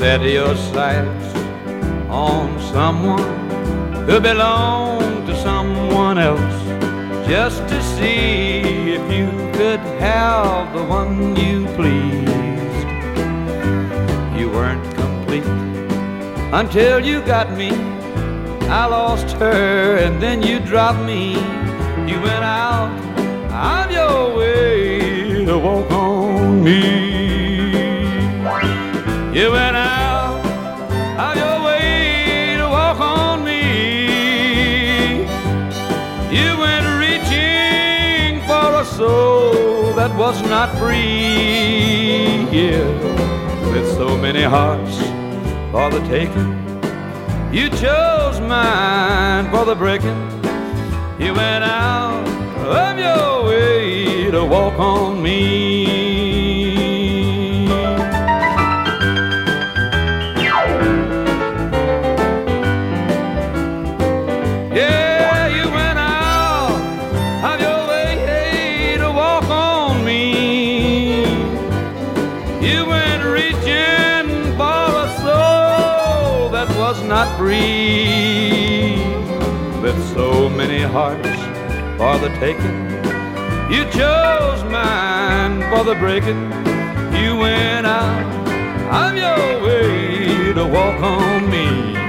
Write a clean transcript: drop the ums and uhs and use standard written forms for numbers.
set your sights on someone who belonged to someone else, just to see if you could have the one you pleased. You weren't complete until you got me. I lost her and then you dropped me. You went out of your way to walk on me. You went out of your way to walk on me. You went reaching for a soul that was not free. Yeah, with so many hearts for the taking, you chose mine for the breaking. You went out of your way to walk on me. Yeah, you went out of your way to walk on me. You went reaching for a soul that was not free. With so many hearts for the taking, you chose mine for the breaking. You went out of your way to walk on me.